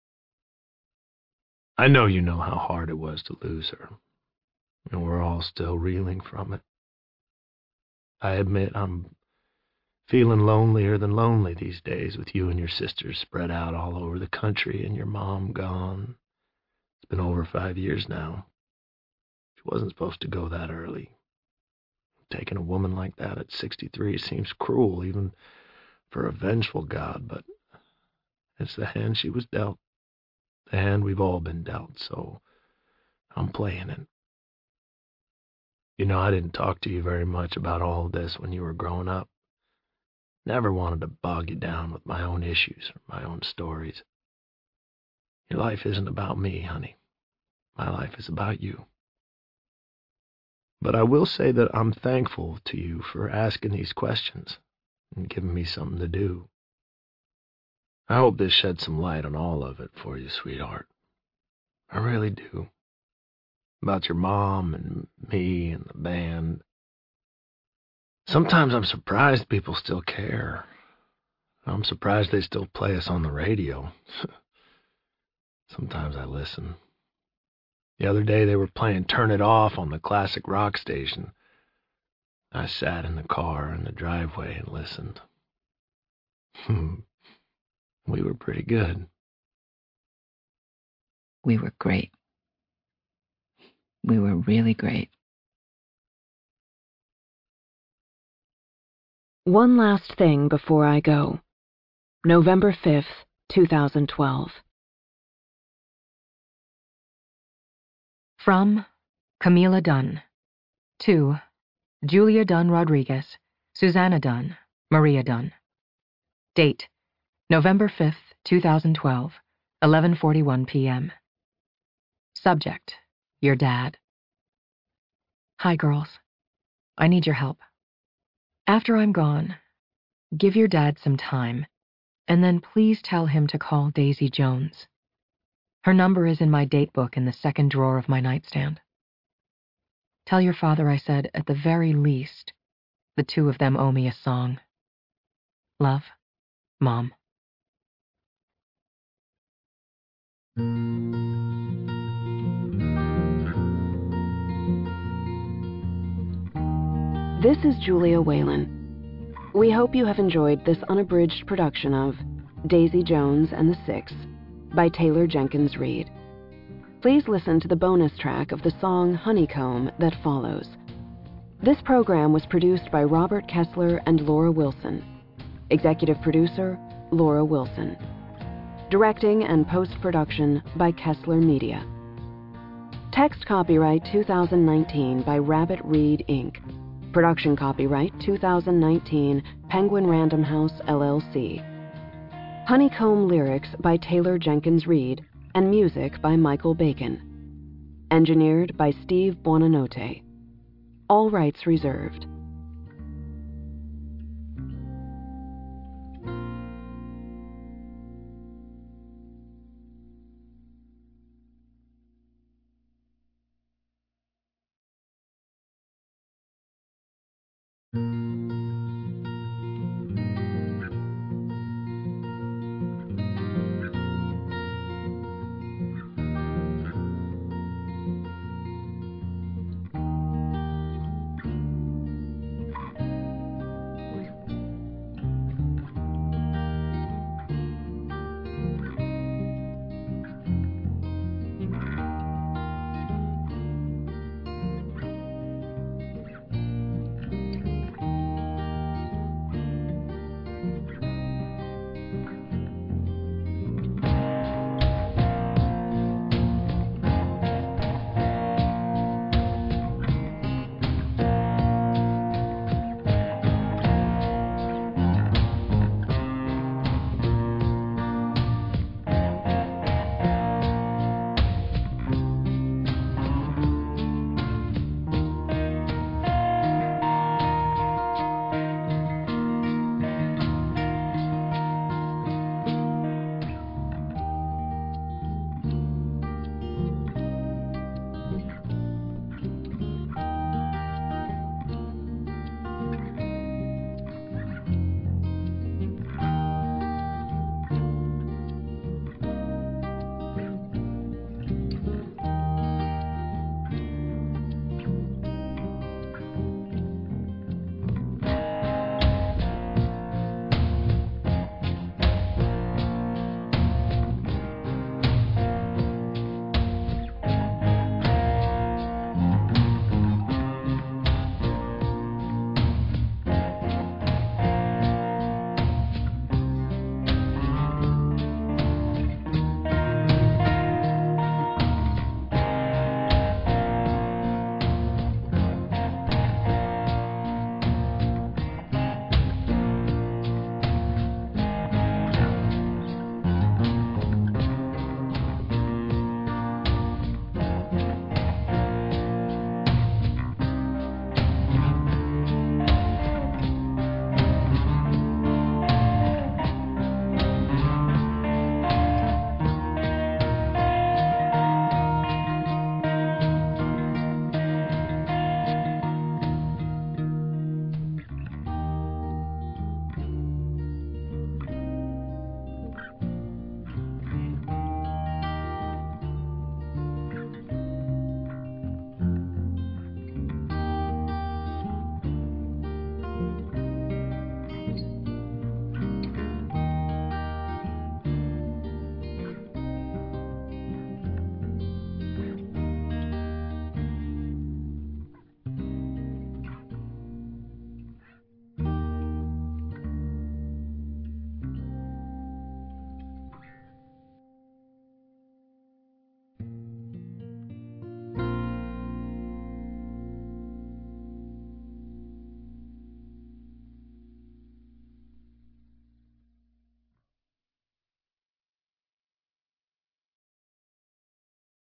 Speaker 3: I know you know how hard it was to lose her, and we're all still reeling from it. I admit I'm feeling lonelier than lonely these days with you and your sisters spread out all over the country and your mom gone. It's been over five years now. She wasn't supposed to go that early. Taking a woman like that at sixty-three seems cruel, even for a vengeful God, but it's the hand she was dealt, the hand we've all been dealt, so I'm playing it. You know, I didn't talk to you very much about all of this when you were growing up. Never wanted to bog you down with my own issues or my own stories. Your life isn't about me, honey. My life is about you. But I will say that I'm thankful to you for asking these questions and giving me something to do. I hope this sheds some light on all of it for you, sweetheart. I really do. About your mom and me and the band. Sometimes I'm surprised people still care. I'm surprised they still play us on the radio. Sometimes I listen. The other day they were playing Turn It Off on the classic rock station. I sat in the car in the driveway and listened. We were pretty good.
Speaker 2: We were great. We were really great.
Speaker 8: One last thing before I go. November fifth, two thousand twelve.
Speaker 1: From Camila Dunn. To Julia Dunn Rodriguez, Susanna Dunn, Maria Dunn. Date November fifth, two thousand twelve, eleven forty-one p.m. Subject: Your dad. Hi, girls. I need your help. After I'm gone, give your dad some time, and then please tell him to call Daisy Jones. Her number is in my date book in the second drawer of my nightstand. Tell your father I said, at the very least, the two of them owe me a song. Love, Mom.
Speaker 8: This is Julia Whalen. We hope you have enjoyed this unabridged production of Daisy Jones and the Six by Taylor Jenkins Reid. Please listen to the bonus track of the song Honeycomb that follows. This program was produced by Robert Kessler and Laura Wilson. Executive producer, Laura Wilson. Directing and post-production by Kessler Media. Text copyright two thousand nineteen by Rabbit Reed, Incorporated. Production copyright two thousand nineteen Penguin Random House, L L C. Honeycomb lyrics by Taylor Jenkins Reid and music by Michael Bacon. Engineered by Steve Buonanotte. All rights reserved.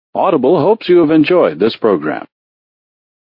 Speaker 12: Audible hopes you have enjoyed this program.